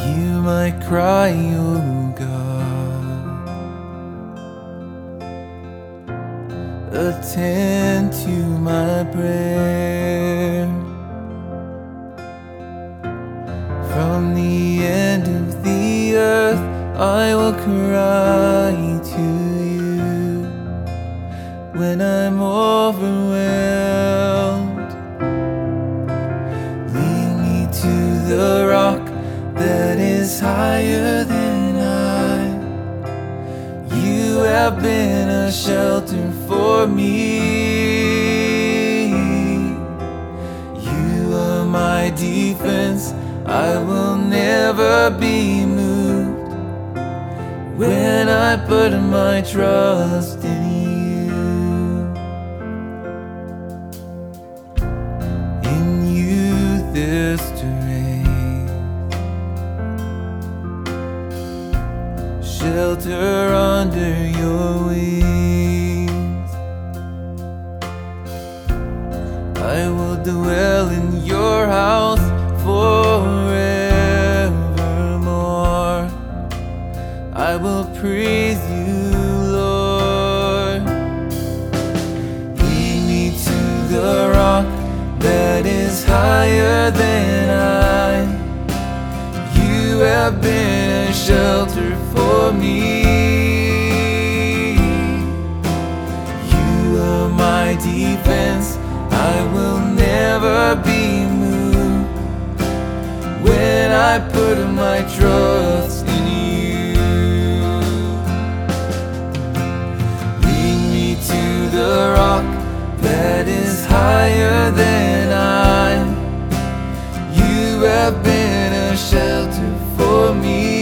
hear my cry, O God. Attend to my prayer. From the end of the earth I will cry to you when I'm overwhelmed. Lead me to the rock that is higher than I. You have been a shelter for me. You are my defense. I will never be moved when I put my trust in you. In you there's strength, shelter under your wings. I will dwell in your house forevermore. I will praise you, Lord. Lead me to the rock that is higher than I. You have been a shelter for me. You are my defense. I will never be moved when I put my trust in you. Lead me to the rock that is higher than I. You have been a shelter for me.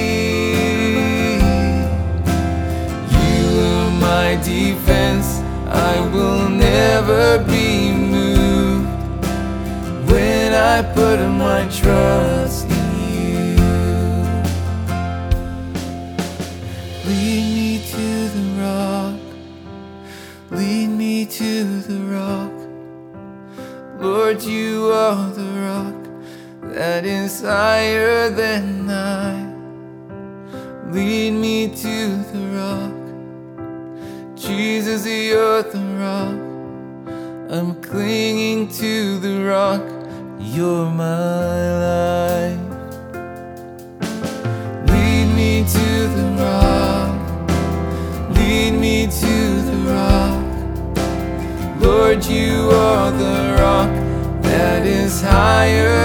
You are my defense. I will never be moved when I put my trust in you. Lead me to the rock. Lead me to the rock. Lord, you are the rock that is higher than I. Lead me to the rock. Jesus, you're the rock. I'm clinging to the rock. You're my life. Lead me to the rock. Lead me to the rock. Lord, you are the rock that is higher